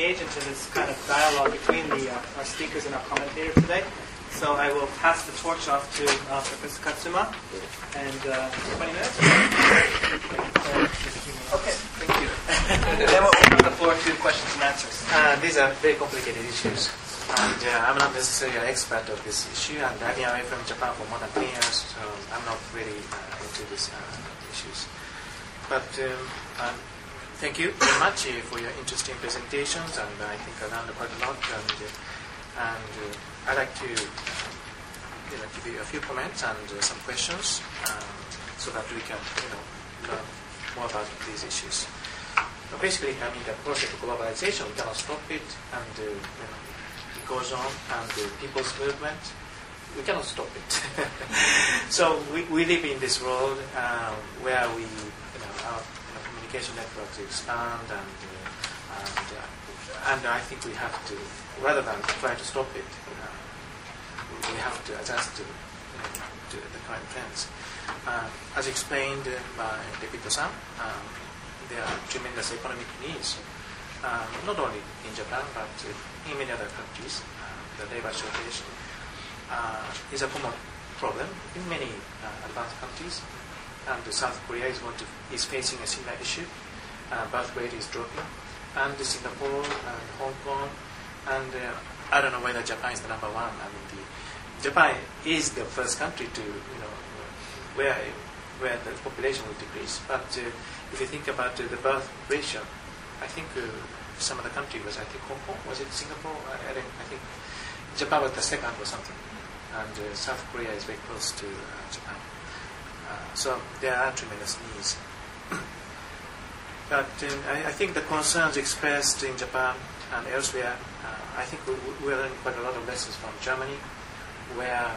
engage into this kind of dialogue between our speakers and our commentator today. So I will pass the torch off to Professor Katsuma. And 20 minutes? Okay, thank you. Then we'll open the floor to questions and answers. These are very complicated issues. And I'm not necessarily an expert of this issue. And I've been away from Japan for more than 10 years, so I'm not really into these issues. But thank you very much for your interesting presentations, and I think I learned quite a lot. And I'd like to give you a few comments and some questions so that we can learn more about these issues. So basically, the process of globalization, we cannot stop it, and it goes on, and people's movement, we cannot stop it. So we live in this world where our communication networks expand, and I think we have to, rather than try to stop it, we have to adjust to the current trends. As explained by Dekito-san, there are tremendous economic needs, not only in Japan but in many other countries. The labor shortage is a common problem in many advanced countries, and South Korea is facing a similar issue. Birth rate is dropping, and Singapore and Hong Kong, and I don't know whether Japan is the number one. Japan is the first country to where the population will decrease. But if you think about the birth ratio, I think some of the country was, I think Hong Kong, was it Singapore? I think Japan was the second or something, and South Korea is very close to Japan. So there are tremendous needs. But I think the concerns expressed in Japan and elsewhere, I think we learned quite a lot of lessons from Germany, where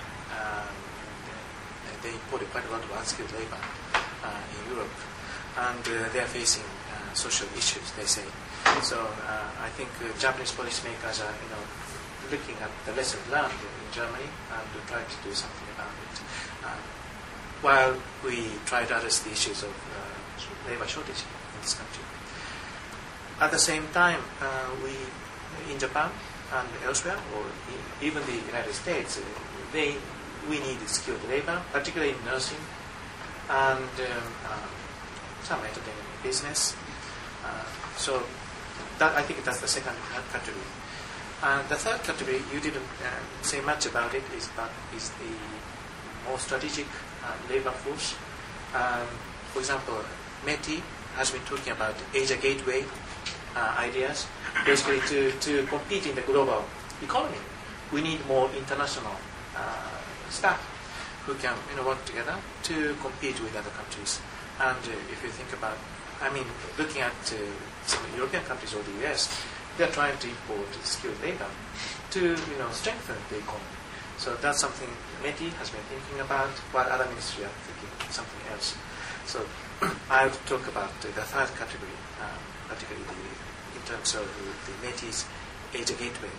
they imported quite a lot of unskilled labor in Europe, and they are facing social issues, they say. So I think Japanese policymakers are looking at the lessons learned in Germany and trying to do something about it, while we try to address the issues of labor shortage in this country. At the same time, we in Japan and elsewhere, or even the United States, we need skilled labor, particularly in nursing and some entertainment business. So that, I think that's the second category. And the third category, you didn't say much about it, is the more strategic labor force. For example, METI has been talking about Asia Gateway ideas. Basically, to compete in the global economy, we need more international staff who can work together to compete with other countries. And if you think about, looking at some European countries or the US, they are trying to import skilled labor to strengthen the economy. So that's something METI has been thinking about, while other ministries are thinking something else. So I'll talk about the third category, particularly in terms of the METI's Asia Gateway.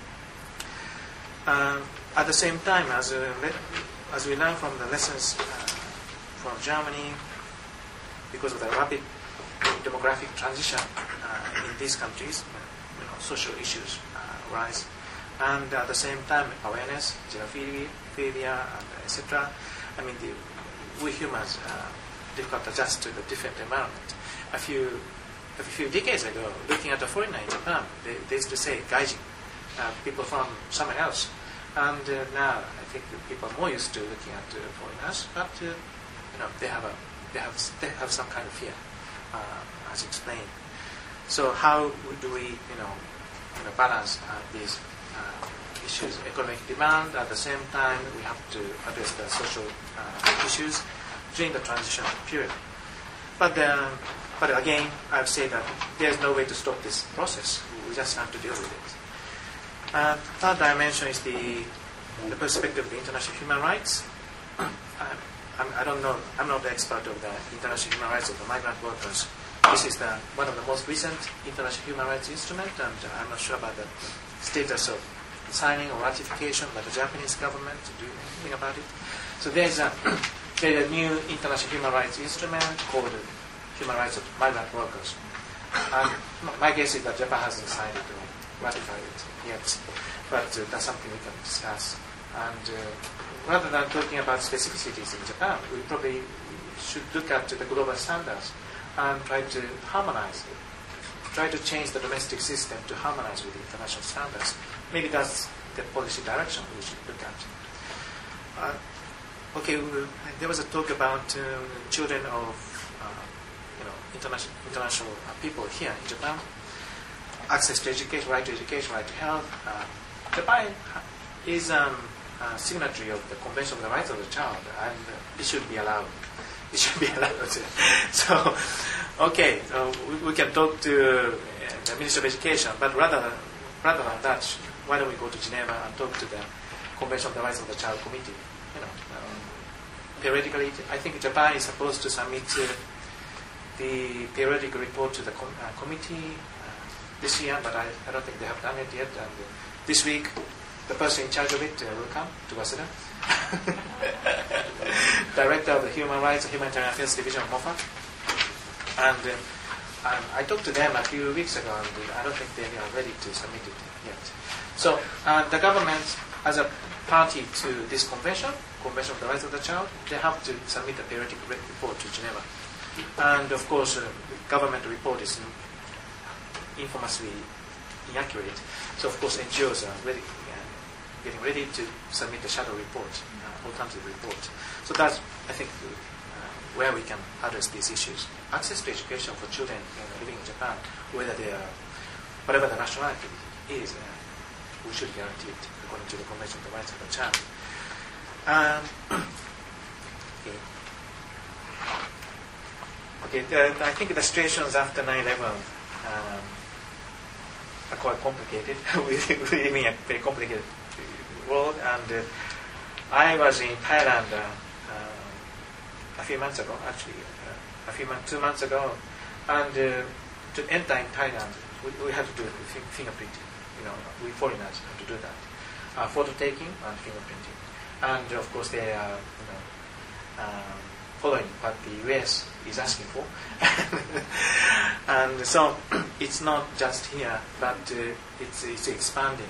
At the same time, as we learn from the lessons from Germany, because of the rapid demographic transition in these countries, social issues rise, and at the same time, awareness, xenophobia, and etc. We humans difficult to adjust to the different environment. A few decades ago, looking at a foreigner in Japan, they used to say gaijin, people from somewhere else. And now I think people are more used to looking at foreigners, but they have some kind of fear, as explained. So how do we balance these issues? Economic demand, at the same time we have to address the social issues during the transition period. But again, I've said that there's no way to stop this process. We just have to deal with it. Third dimension is the perspective of the international human rights. I don't know. I'm not the expert of the international human rights of the migrant workers. This is one of the most recent international human rights instrument, and I'm not sure about the status of signing or ratification by the Japanese government to do anything about it. So there's a new international human rights instrument called Human Rights of Migrant Workers. And my guess is that Japan hasn't signed it or ratified it yet, but that's something we can discuss. And rather than talking about specificities in Japan, we probably should look at the global standards and try to harmonize it. Try to change the domestic system to harmonize with the international standards. Maybe that's the policy direction we should look at. There was a talk about children of international people here in Japan. Access to education, right to health. Japan is a signatory of the Convention on the Rights of the Child, and it should be allowed. It should be allowed. So, we can talk to the Minister of Education, but rather than that, why don't we go to Geneva and talk to the Convention on the Rights of the Child Committee? Periodically, I think Japan is supposed to submit the periodic report to the committee this year, but I don't think they have done it yet. And this week, the person in charge of it will come to Waseda. Director of the Human Rights and Humanitarian Affairs Division of MOFA. And I talked to them a few weeks ago, and I don't think they are ready to submit it yet. So the government, as a party to this Convention of the Rights of the Child, they have to submit a periodic report to Geneva. And of course, government report is infamously inaccurate. So of course, NGOs are getting ready to submit a shadow report, alternative report. So that's, I think, where we can address these issues. Access to education for children living in Japan, whatever the nationality is, we should guarantee it according to the Convention on the Rights of the Child. I think the situations after 9/11 are quite complicated. We live in a very complicated world, and I was in Thailand a few months ago, actually, 2 months ago, and to enter in Thailand, we had to do it with fingerprinting. We foreigners have to do that, photo taking and fingerprinting, and of course they are, following what the US is asking for. And so it's not just here, but it's expanding.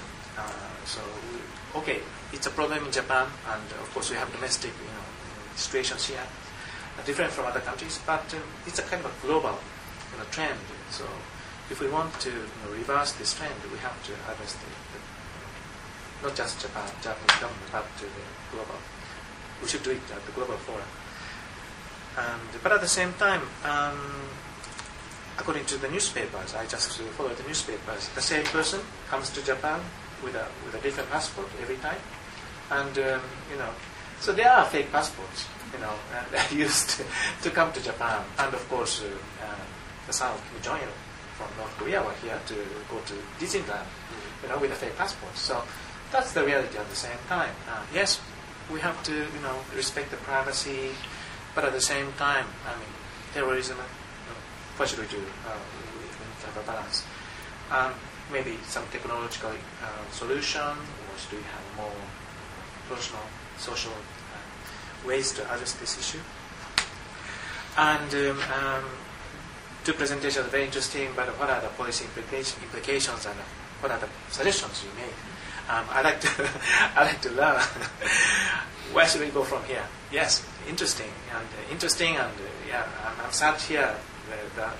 It's a problem in Japan, and of course we have domestic situations here, different from other countries, but it's a kind of a global trend. So if we want to reverse this trend, we have to address not just Japanese government, but the global. We should do it at the global forum. But at the same time, according to the newspapers, I just follow the newspapers. The same person comes to Japan with a different passport every time, and so there are fake passports, that used to come to Japan, and of course, the son of Kim Jong-il from North Korea were here to go to Disneyland, with a fake passport. So that's the reality at the same time. Yes, we have to, respect the privacy. But at the same time, terrorism, what should we do? We need to have a balance. Maybe some technological solution, or should we have more personal, social ways to address this issue? And two presentations are very interesting, but what are the policy implications and what are the suggestions you made? I like to learn. Where should we go from here? Yes, interesting, and I'm sad here that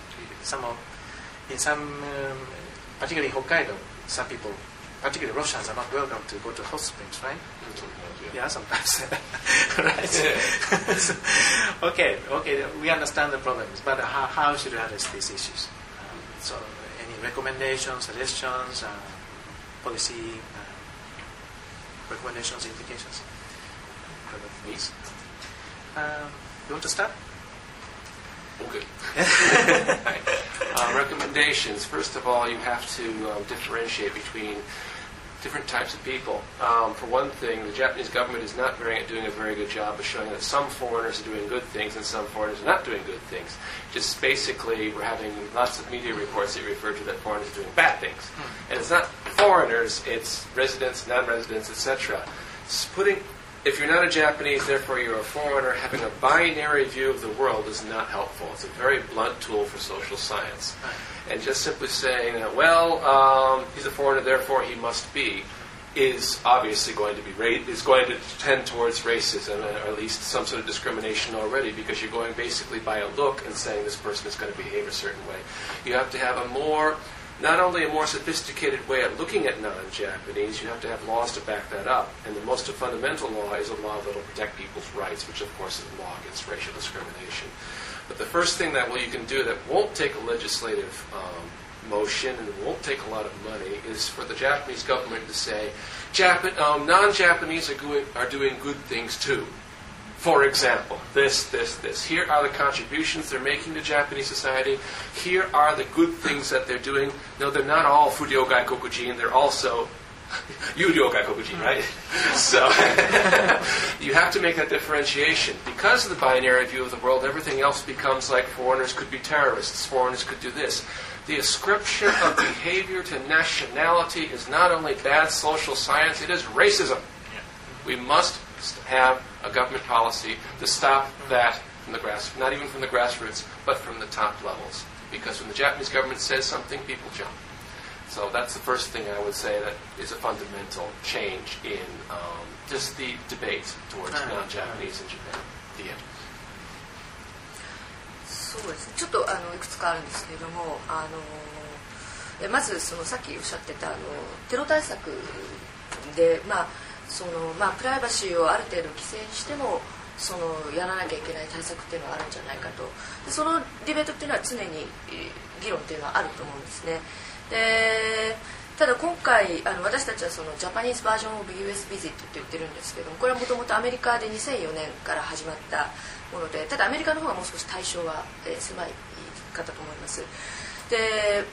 particularly in Hokkaido, some people, particularly Russians, are not welcome to go to hot springs, right? Yeah, sometimes. Right? Okay, we understand the problems, but how should we address these issues? So, any recommendations, suggestions, policy recommendations, implications? Please. You want to start? Okay. Recommendations. First of all, you have to differentiate between different types of people. For one thing, the Japanese government is not doing a very good job of showing that some foreigners are doing good things and some foreigners are not doing good things. Just basically, we're having lots of media reports that refer to that foreigners are doing bad things. And it's not foreigners, it's residents, non-residents, etc. Putting if you're not a Japanese, therefore you're a foreigner, having a binary view of the world is not helpful. It's a very blunt tool for social science. And just simply saying, he's a foreigner, therefore he must be, is obviously going to tend towards racism, or at least some sort of discrimination already, because you're going basically by a look and saying this person is going to behave a certain way. You have to have not only a more sophisticated way of looking at non-Japanese, you have to have laws to back that up. And the most fundamental law is a law that will protect people's rights, which of course is the law against racial discrimination. But the first thing that you can do that won't take a legislative motion and won't take a lot of money is for the Japanese government to say, non-Japanese are doing good things too. For example, this. Here are the contributions they're making to Japanese society. Here are the good things that they're doing. No, they're not all Furyo Gaikokujin. They're also Yuryo Gaikokujin, right? So you have to make that differentiation. Because of the binary view of the world, everything else becomes like foreigners could be terrorists, foreigners could do this. The ascription of behavior to nationality is not only bad social science, it is racism. We must have a government policy to stop that from the not even from the grassroots, but from the top levels. Because when the Japanese government says something, people jump. So that's the first thing I would say that is a fundamental change in just the debate towards non-Japanese in Japan. The end. そうですね、ちょっといくつかあるんですけれども、まずそのさっきおっしゃってたテロ対策で、プライバシーをある程度規制してもやらなきゃいけない対策っていうのはあるんじゃないかと。でそのディベートっていうのは常に議論っていうのはあると思うんですね。でただ今回私たちはそのジャパニーズバージョンオブ US ビジットって言ってるんですけども、これはもともとアメリカで2004年から始まったもので、ただアメリカの方がもう少し対象は狭いかと思います。で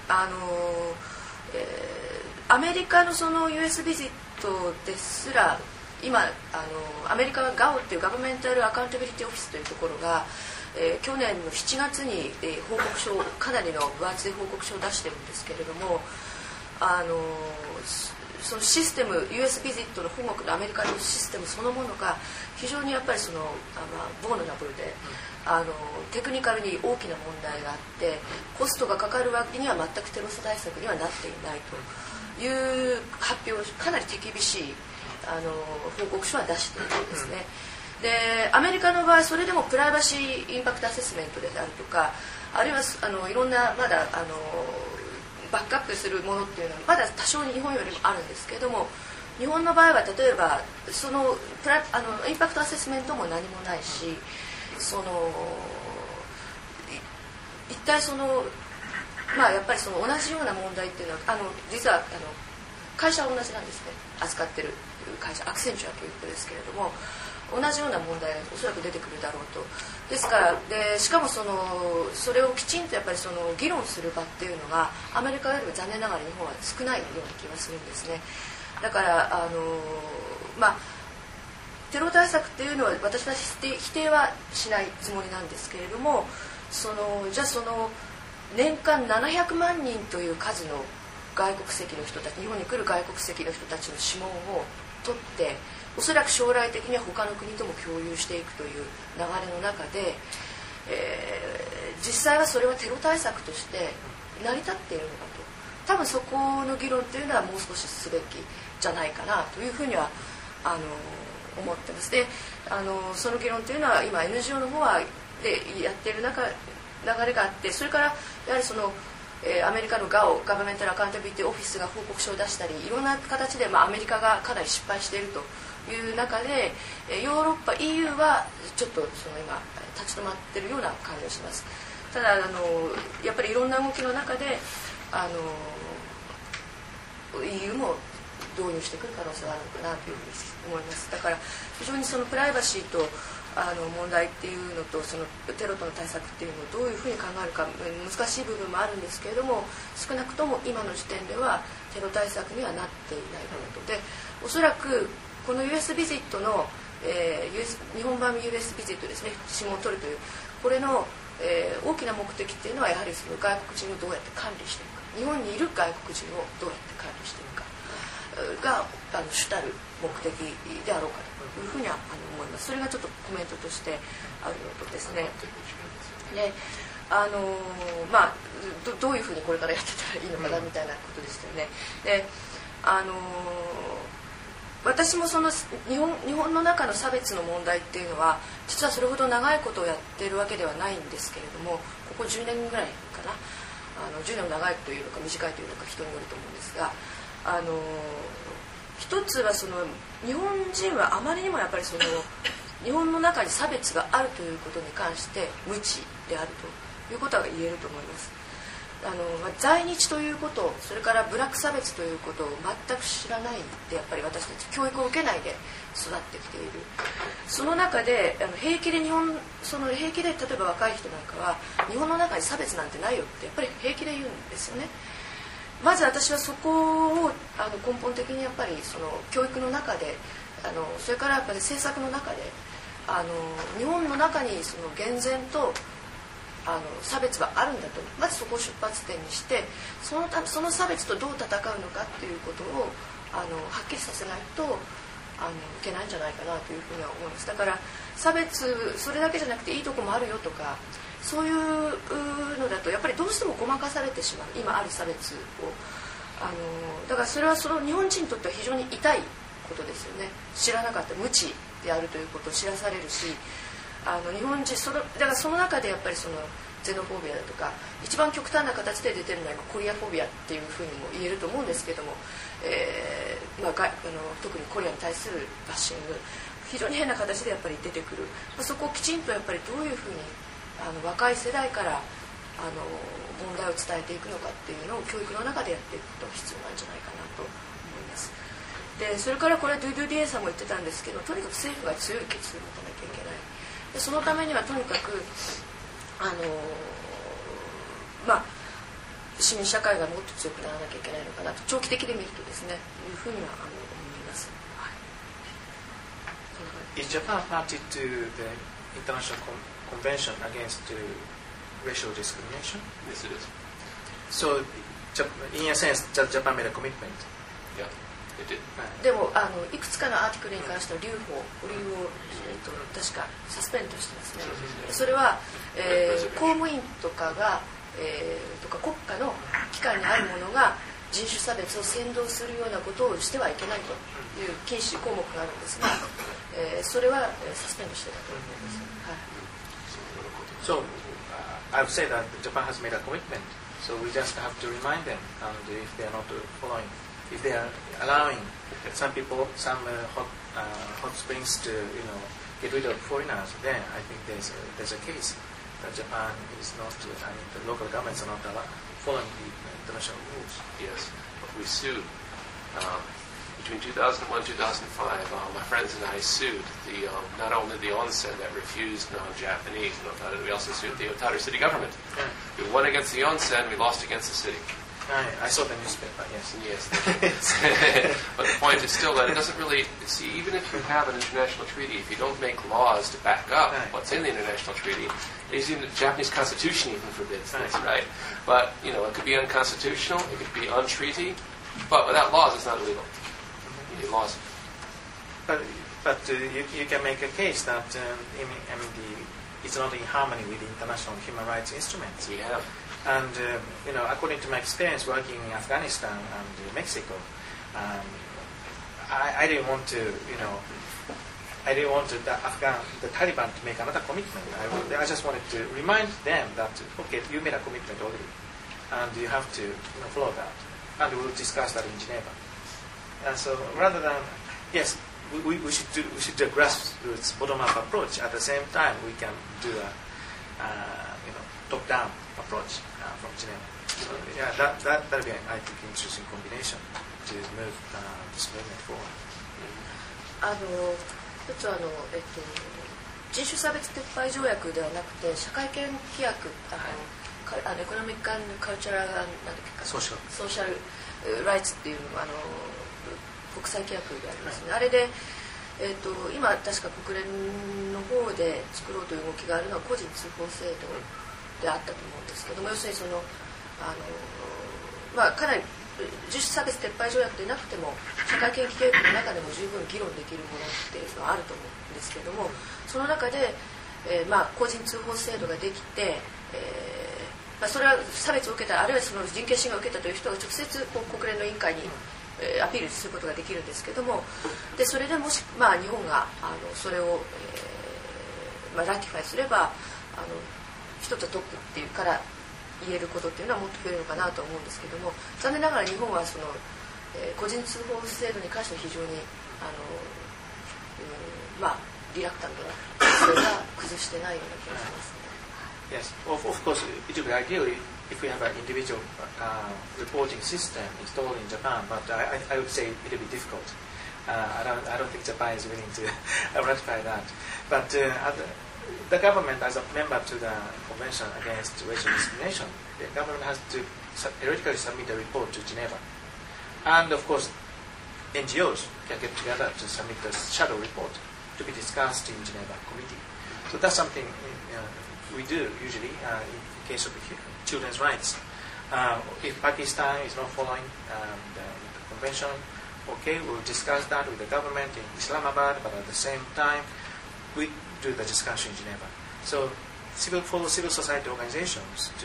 アメリカのその US ビジットですら今アメリカは GAO っていうガバメンタルアカウンタビリティオフィスというところが、去年の7月に、報告書かなりの分厚い報告書を出してるんですけれども、そのシステム US ビジットの本国のアメリカのシステムそのものが非常にやっぱりボーナラブルでテクニカルに大きな問題があってコストがかかるわけには全くテロ対策にはなっていないという発表かなり手厳しい報告書は出しているんですね。でアメリカの場合それでもプライバシーインパクトアセスメントであるとかあるいはいろんなまだバックアップするものっていうのはまだ多少日本よりもあるんですけれども、日本の場合は例えばインパクトアセスメントも何もないし、一体やっぱり同じような問題っていうのは実は会社は同じなんですね。扱ってる会社アクセンチュアということですけれども、同じような問題がおそらく出てくるだろうと。ですからしかもそれをきちんとやっぱり議論する場っていうのがアメリカよりも残念ながら日本は少ないような気がするんですね。だからテロ対策っていうのは私は否定はしないつもりなんですけれども、じゃあ年間700万人という数の外国籍の人たち、日本に来る外国籍の人たちの指紋を取っておそらく将来的には他の国とも共有していくという流れの中で、実際はそれはテロ対策として成り立っているのかと、多分そこの議論というのはもう少しすべきじゃないかなというふうには思ってます。でその議論というのは今 NGO の方でやっている流れがあって、それからやはりアメリカの GAO ガバメンタルアカウンタビリティオフィスが報告書を出したりいろんな形で、アメリカがかなり失敗しているという中でヨーロッパ EU はちょっと今立ち止まっているような感じがします。ただやっぱりいろんな動きの中でEU も導入してくる可能性があるのかなというふうに思います。だから非常にプライバシーと問題っていうのとテロとの対策っていうのをどういうふうに考えるか難しい部分もあるんですけれども、少なくとも今の時点ではテロ対策にはなっていないことで、おそらくこの US ビジットの、日本版 US ビジットですね、指紋を取るというこれの、大きな目的っていうのはやはり外国人をどうやって管理していくか、日本にいる外国人をどうやって管理していくかが主たる目的であろうかというふうには思います。それがちょっとコメントとしてあるのとですね。でどういうふうにこれからやってたらいいのかなみたいなことですよね。で私もその日本の中の差別の問題っていうのは実はそれほど長いことをやっているわけではないんですけれども、ここ10年ぐらいかな、10年も長いというのか短いというのか人によると思うんですが、一つはその日本人はあまりにもやっぱりその日本の中に差別があるということに関して無知であるということは言えると思います。在日ということ、それから部落差別ということを全く知らないで、やっぱり私たち教育を受けないで育ってきている。その中で平気で例えば若い人なんかは日本の中に差別なんてないよってやっぱり平気で言うんですよね。まず私はそこを根本的にやっぱりその教育の中でそれからやっぱり政策の中で日本の中にその厳然と差別はあるんだと、まずそこを出発点にしてその差別とどう戦うのかっていうことをはっきりさせないといけないんじゃないかなというふうには思います。だから差別それだけじゃなくていいとこもあるよとかそういうのだとやっぱりどうしてもごまかされてしまう、今ある差別をだからそれはその日本人にとっては非常に痛いことですよね。知らなかった無知であるということを知らされるし、日本人だからその中でやっぱりそのゼノフォービアだとか一番極端な形で出てるのは今コリアフォービアっていうふうにも言えると思うんですけども、特にコリアに対するバッシング非常に変な形でやっぱり出てくる、そこをきちんとやっぱりどういうふうに若い世代から問題を伝えていくのかっていうのを教育の中でやっていくことが必要なんじゃないかなと思います。でそれからこれはドゥドゥディエンさんも言ってたんですけど、とにかく政府が強い決意を持たなきゃいけない。でそのためにはとにかく市民社会がもっと強くならなきゃいけないのかなと長期的で見るとですねいうふうには思います。 Is Japan party to the International Convention against racial discrimination? Yes, it is. So, in a sense, Japan made a commitment. Yeah, it did. でもいくつかのアーティクルに関しては留を確かサスペンドしてますね。それは、公務員とかが、とか国家の機関にあるものが人種差別を扇動するようなことをしてはいけないという禁止項目があるんですが、それはサスペンドしてたと思います。 So, I would say that Japan has made a commitment. So we just have to remind them, and if they are not following, if they are allowing some people, some hot springs to, get rid of foreigners, then I think there's a case that Japan is not, the local governments are not following the international rules. Yes, we sued. Between 2001 and 2005, my friends and I sued not only the onsen that refused non-Japanese, we also sued the Otaru city government. Yeah. We won against the onsen, we lost against the city. I saw the newspaper, yes. Yes. But the point is still that it doesn't really, even if you have an international treaty, if you don't make laws to back up what's in the international treaty, even the Japanese constitution even forbids this, right? But, it could be unconstitutional, it could be untreaty, but without laws it's not illegal. You need laws. But you can make a case that it's not in harmony with the international human rights instruments. We have. And according to my experience working in Afghanistan and Mexico, I didn't want to, the Taliban to make another commitment. I just wanted to remind them that okay, you made a commitment already, and you have to follow that, and we'll discuss that in Geneva. And so rather than yes, we should do a grassroots bottom-up approach. At the same time, we can do a top-down approach from Geneva. So yeah, that'll be I think interesting combination to move this movement forward. 一つ人種差別撤廃条約ではなくて社会権規約エコノミック&カルチャラルソーシャルライツっていう国際規約でありますね。あれで今確か国連の方で作ろうという動きがあるのは個人通報制度であったと思うんですけども、要するにかなり人種差別撤廃条約でなくても社会権益教育の中でも十分議論できるものっていうのはあると思うんですけれども、その中で、個人通報制度ができて、それは差別を受けたあるいはその人権侵害を受けたという人が直接国連の委員会にアピールすることができるんですけども、でそれでもし、日本がそれを、ラティファイすれば一つトップっていうから言えることっていうのはもっと増えるのかなと思うんですけども、残念ながら日本はその、個人通報制度に関しては非常にリラクタントな姿勢が崩してないような気がしますね。 Yes, of course, it would be ideal if we have an individual reporting system installed in Japan, but I would say it would be difficult. I don't think Japan is willing to ratify that. But the government, as a member to the Convention Against Racial Discrimination, the government has to periodically submit a report to Geneva. And of course, NGOs can get together to submit a shadow report to be discussed in Geneva committee. So that's something we do usually in case of children's rights. If Pakistan is not following the convention, okay, we'll discuss that with the government in Islamabad, but at the same time, we do the discussion in Geneva. So, civil society organizations to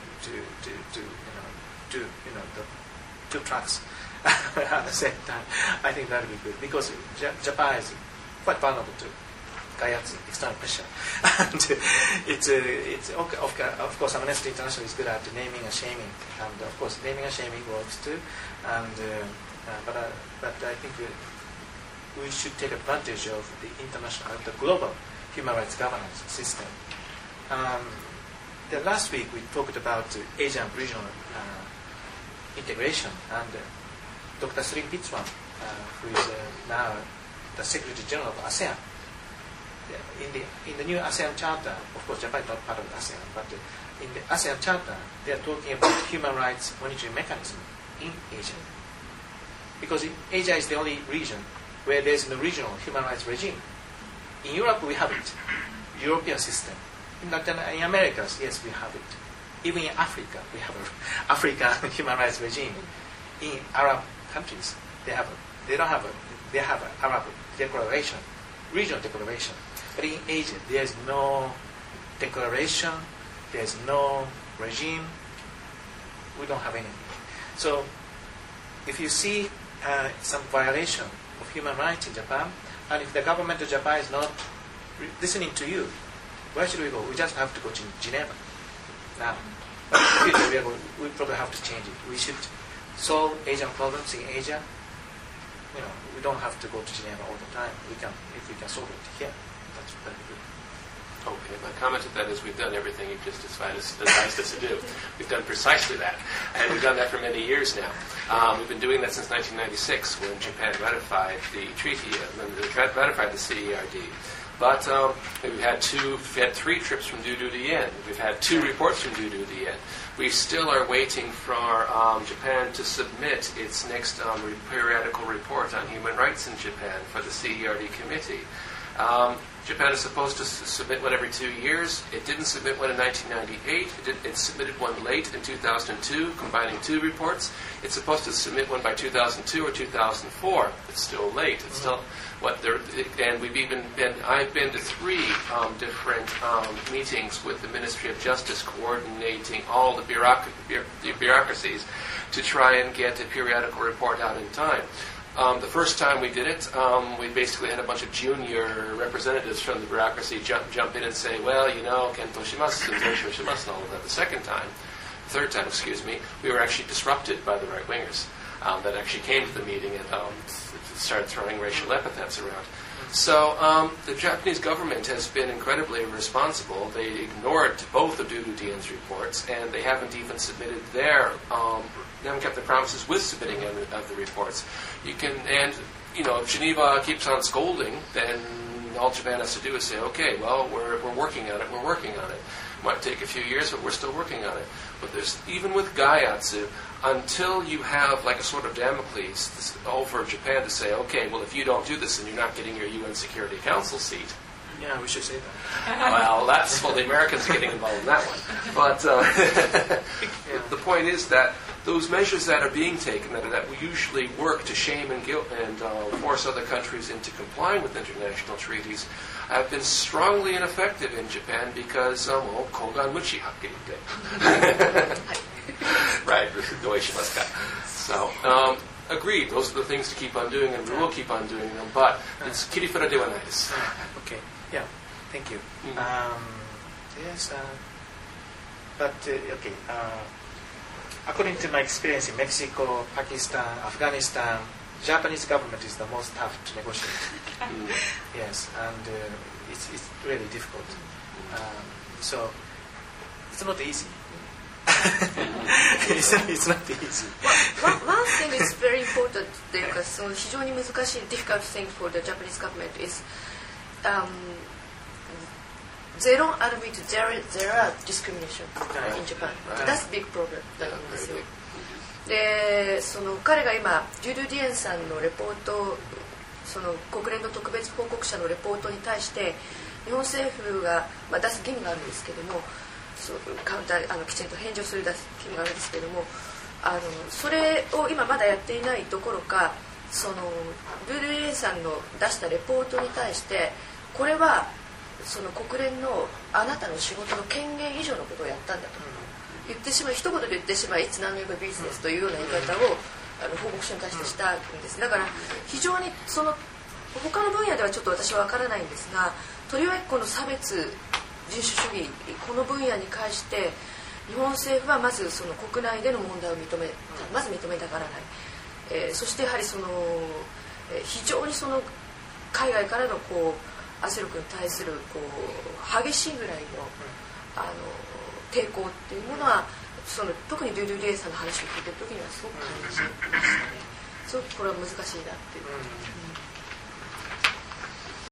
do the two tracks at the same time. I think that would be good because Japan is quite vulnerable to Gaiat's external pressure, and it's okay, of course Amnesty International is good at naming and shaming, and of course naming and shaming works too, and but I think we should take advantage of the the global human rights governance system. The last week we talked about Asian regional integration, and Dr. Sri Pitswan, who is now the Secretary General of ASEAN. In the new ASEAN Charter, of course Japan is not part of ASEAN, but in the ASEAN Charter they are talking about human rights monitoring mechanism in Asia. Because Asia is the only region where there is no regional human rights regime. In Europe we have it, European system. In Latin Americas, yes, we have it. Even in Africa, we have an African human rights regime. In Arab countries, they have an Arab declaration, regional declaration. But in Asia, there is no declaration, there is no regime. We don't have anything. So, if you see some violation of human rights in Japan, and if the government of Japan is not listening to you, where should we go? We just have to go to Geneva now. But in the future, we probably have to change it. We should solve Asian problems in Asia. We don't have to go to Geneva all the time. If we can solve it here, that's very good. Okay, my comment to that is we've done everything you've just advised us to do. We've done precisely that, and we've done that for many years now. We've been doing that since 1996 when Japan ratified the treaty, ratified the CERD. But we've had 3 trips from Dududien. We've had 2 reports from Dududien. We still are waiting for Japan to submit its next periodical report on human rights in Japan for the CERD committee. Japan is supposed to submit one every 2 years. It didn't submit one in 1998. It submitted one late in 2002, combining 2 reports. It's supposed to submit one by 2002 or 2004. It's still late. It's still and I've been to 3 different meetings with the Ministry of Justice, coordinating all the bureaucracies to try and get a periodical report out in time. The first time we did it, we basically had a bunch of junior representatives from the bureaucracy jump in and say, well, kento shimasu, kento shimasu, and all of that. The third time, we were actually disrupted by the right-wingers that actually came to the meeting and started throwing racial epithets around. So the Japanese government has been incredibly irresponsible. They ignored both of Dududien's reports, and they haven't even submitted they haven't kept their promises with submitting of the reports. If Geneva keeps on scolding, then all Japan has to do is say, okay, well, we're working on it, It might take a few years, but we're still working on it. But even with Gaiatsu, until you have like a sort of Damocles over Japan to say, okay, well, if you don't do this, then you're not getting your UN Security Council seat. Yeah, we should say that. Well, the Americans are getting involved in that one. But the point is that those measures that are being taken that usually work to shame and guilt and force other countries into complying with international treaties have been strongly ineffective in Japan because, kogan muchi hakkiri yitte. Right, 同意しますか. So, agreed, those are the things to keep on doing and we will keep on doing them, but it's 切り札ではないです. Okay, yeah, thank you. Yes, but okay. According to my experience in Mexico, Pakistan, Afghanistan, Japanese government is the most tough to negotiate. Yes, and it's really difficult. So it's not easy. it's not easy. One thing is very important というか、その非常に難しい difficult thing for the Japanese government is they don't admit there are discrimination in Japan. That's a big problem だと思うんですよ。で、その彼が今デュル・ディエンさんのレポート、その国連の特別報告者のレポートに対して日本政府が、出す義務があるんですけども、きちんと返事をする義務があるんですけども、それを今まだやっていないどころか、そのデュル・ディエンさんの出したレポートに対してこれはその国連のあなたの仕事の権限以上のことをやったんだと言ってしまい、一言で言ってしまい、いつ何のビジネスというような言い方を報告書に対してしたんです。だから非常にその他の分野ではちょっと私は分からないんですが、とりわけこの差別人種主義この分野に関して日本政府はまずその国内での問題をまず認めたがらない、そしてやはりその非常にその海外からの圧力に対する激しいぐらいの抵抗っていうものはその特にデュル・ディエンさんの話を聞いてる時にはすごく感じましたね。すごくこれは難しいなっていう。